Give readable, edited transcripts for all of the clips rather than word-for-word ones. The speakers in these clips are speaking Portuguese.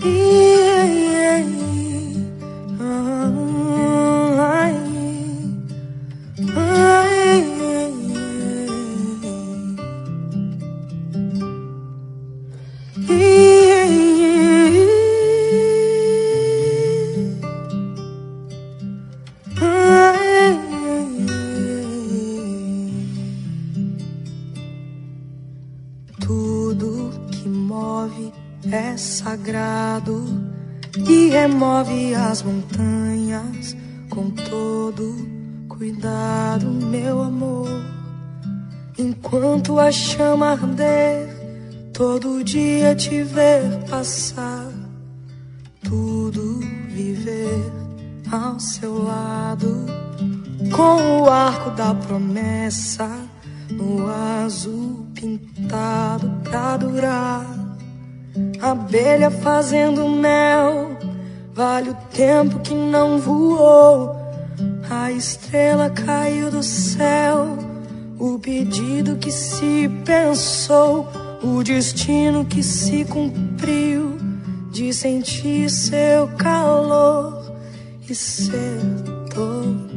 Tudo que move é sagrado e remove as montanhas com todo cuidado, meu amor. Enquanto a chama arder, todo dia te ver passar, tudo viver ao seu lado, com o arco da promessa no azul pintado pra durar. Abelha fazendo mel, vale o tempo que não voou. A estrela caiu do céu, o pedido que se pensou, o destino que se cumpriu, de sentir seu calor e ser todo.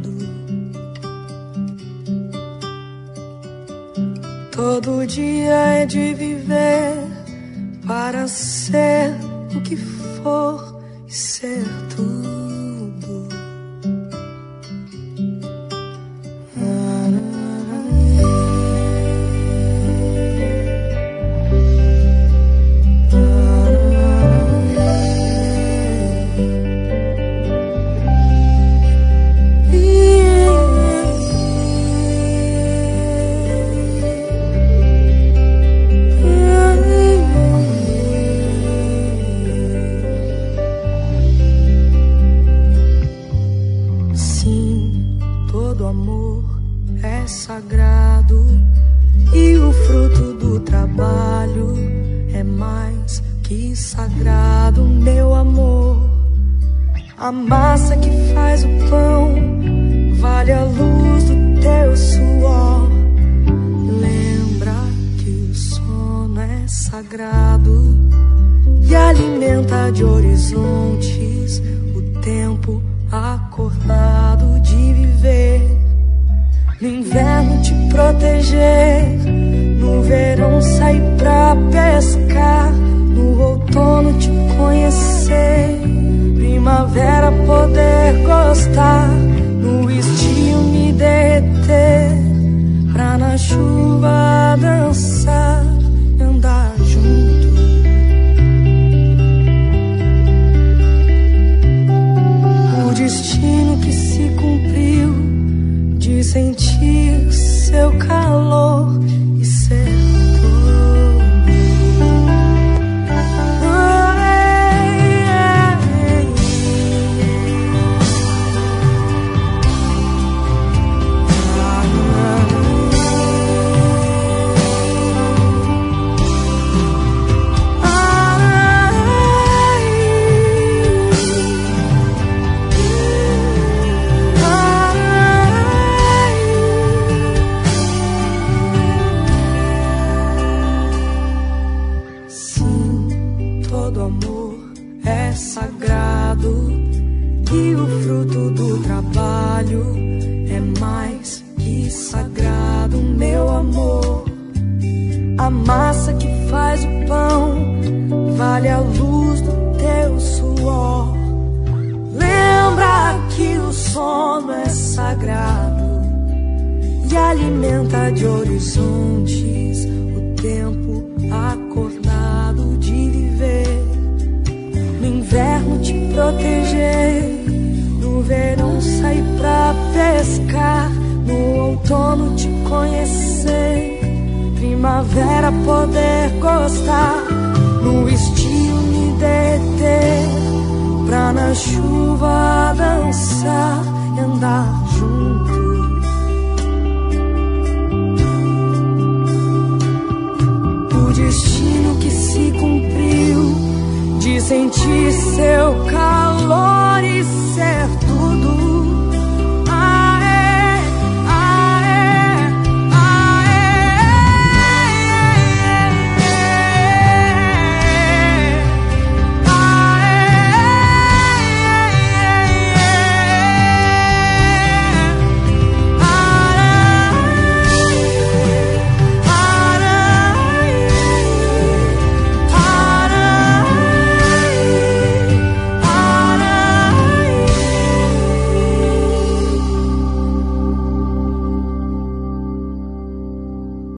Todo dia é de viver para ser o que for e ser tudo. Todo amor é sagrado e o fruto do trabalho é mais que sagrado, meu amor. A massa que faz o pão vale a luz do teu suor. Lembra que o sono é sagrado e alimenta de horizontes o tempo acordado de viver. No inverno te proteger, no verão sair pra pescar, no outono te conhecer, primavera poder gostar, no estio me derreter, pra na chuva dançar e andar junto. O destino que se cumpriu, de sentir seu calor e ser todo. Todo amor é sagrado e o fruto do trabalho é mais que sagrado, meu amor. A massa que faz o pão vale a luz do teu suor. Lembra que o sono é sagrado e alimenta de horizontes o tempo acordado de viver. No inverno te proteger, no verão sair pra pescar, no outono te conhecer, primavera poder gostar, no estio me derreter, pra na chuva dançar e andar junto. O destino que se cumpriu, de sentir seu calor